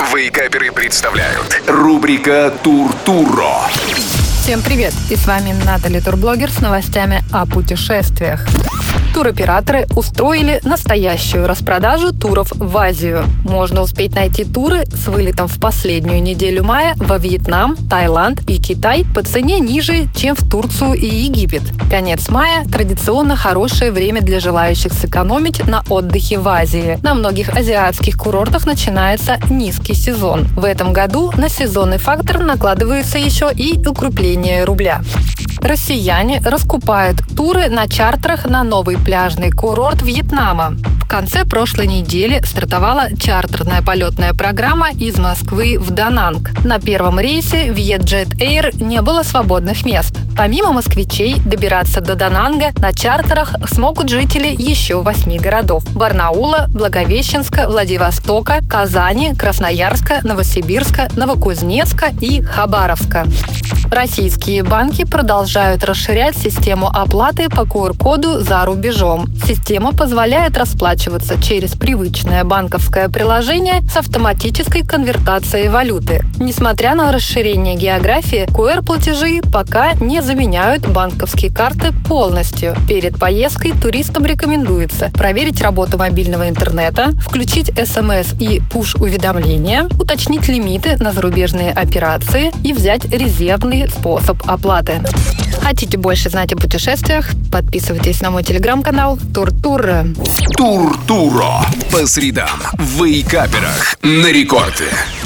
Вейкаперы представляют рубрика «Тур-Туро». Всем привет! И с вами Натали Турблогер с новостями о путешествиях. Туроператоры устроили настоящую распродажу туров в Азию. Можно успеть найти туры с вылетом в последнюю неделю мая во Вьетнам, Таиланд и Китай по цене ниже, чем в Турцию и Египет. Конец мая – традиционно хорошее время для желающих сэкономить на отдыхе в Азии. На многих азиатских курортах начинается низкий сезон. В этом году на сезонный фактор накладывается еще и укрепление рубля. Россияне раскупают туры на чартерах на новый пляжный курорт Вьетнама. В конце прошлой недели стартовала чартерная полетная программа из Москвы в Дананг. На первом рейсе Vietjet Air не было свободных мест. Помимо москвичей, добираться до Дананга на чартерах смогут жители еще 8 городов: Барнаула, Благовещенска, Владивостока, Казани, Красноярска, Новосибирска, Новокузнецка и Хабаровска. Российские банки продолжают расширять систему оплаты по QR-коду за рубежом. Система позволяет расплачиваться через привычное банковское приложение с автоматической конвертацией валюты. Несмотря на расширение географии, QR-платежи пока не заменяют банковские карты полностью. Перед поездкой туристам рекомендуется проверить работу мобильного интернета, включить СМС и пуш-уведомления, уточнить лимиты на зарубежные операции и взять резервный способ оплаты. Хотите больше знать о путешествиях? Подписывайтесь на мой телеграм-канал Тур-Туро. Тур-Туро. По средам в Вейкаперах на рекорде.